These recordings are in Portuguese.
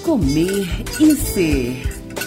Comer e Ser.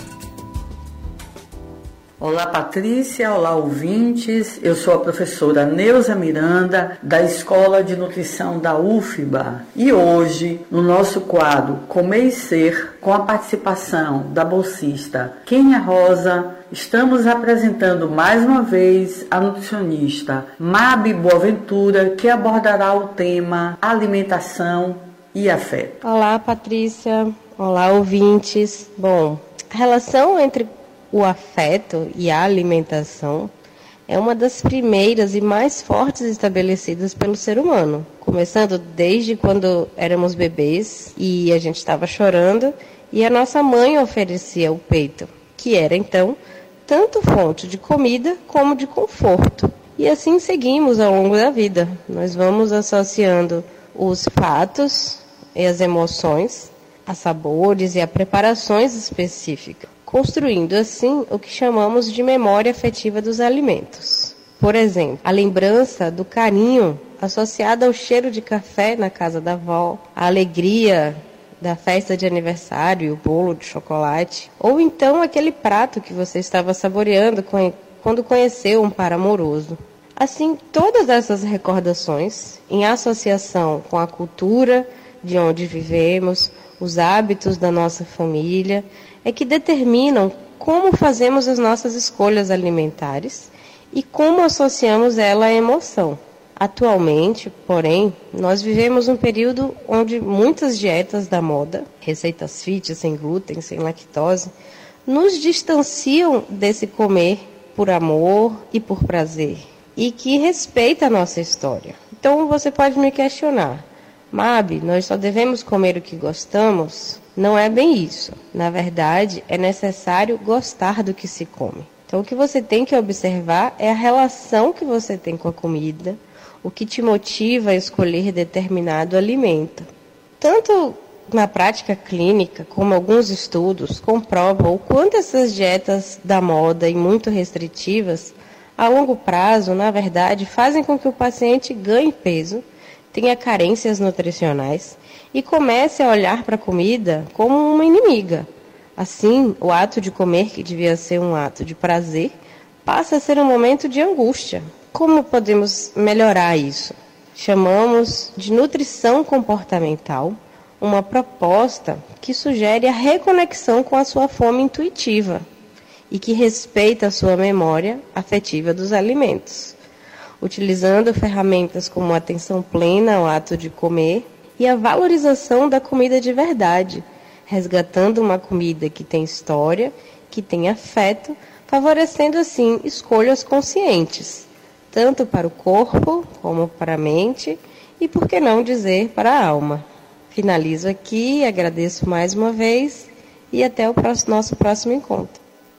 Olá, Patrícia, olá, ouvintes. Eu sou a professora Neuza Miranda, da Escola de Nutrição da UFBA. E hoje, no nosso quadro Comer e Ser, com a participação da bolsista Kênia Rosa, estamos apresentando mais uma vez a nutricionista Mabi Boaventura, que abordará o tema alimentação e afeto. Olá, Patrícia. Olá, ouvintes. Bom, a relação entre o afeto e a alimentação é uma das primeiras e mais fortes estabelecidas pelo ser humano, começando desde quando éramos bebês e a gente estava chorando e a nossa mãe oferecia o peito, que era então tanto fonte de comida como de conforto. E assim seguimos ao longo da vida. Nós vamos associando os fatos e as emoções a sabores e a preparações específicas, construindo assim o que chamamos de memória afetiva dos alimentos. Por exemplo, a lembrança do carinho associada ao cheiro de café na casa da avó, a alegria da festa de aniversário, o bolo de chocolate, ou então aquele prato que você estava saboreando quando conheceu um par amoroso. Assim, todas essas recordações, em associação com a cultura de onde vivemos, os hábitos da nossa família, é que determinam como fazemos as nossas escolhas alimentares e como associamos ela à emoção. Atualmente, porém, nós vivemos um período onde muitas dietas da moda, receitas fit, sem glúten, sem lactose, nos distanciam desse comer por amor e por prazer, e que respeita a nossa história. Então você pode me questionar: Mabi, nós só devemos comer o que gostamos? Não é bem isso. Na verdade, é necessário gostar do que se come. Então, o que você tem que observar é a relação que você tem com a comida, o que te motiva a escolher determinado alimento. Tanto na prática clínica, como alguns estudos comprovam o quanto essas dietas da moda e muito restritivas, a longo prazo, na verdade, fazem com que o paciente ganhe peso, tenha carências nutricionais e comece a olhar para a comida como uma inimiga. Assim, o ato de comer, que devia ser um ato de prazer, passa a ser um momento de angústia. Como podemos melhorar isso? Chamamos de nutrição comportamental uma proposta que sugere a reconexão com a sua fome intuitiva e que respeita a sua memória afetiva dos alimentos, utilizando ferramentas como a atenção plena ao ato de comer e a valorização da comida de verdade, resgatando uma comida que tem história, que tem afeto, favorecendo assim escolhas conscientes, tanto para o corpo como para a mente e, por que não dizer, para a alma. Finalizo aqui, agradeço mais uma vez e até o nosso próximo encontro.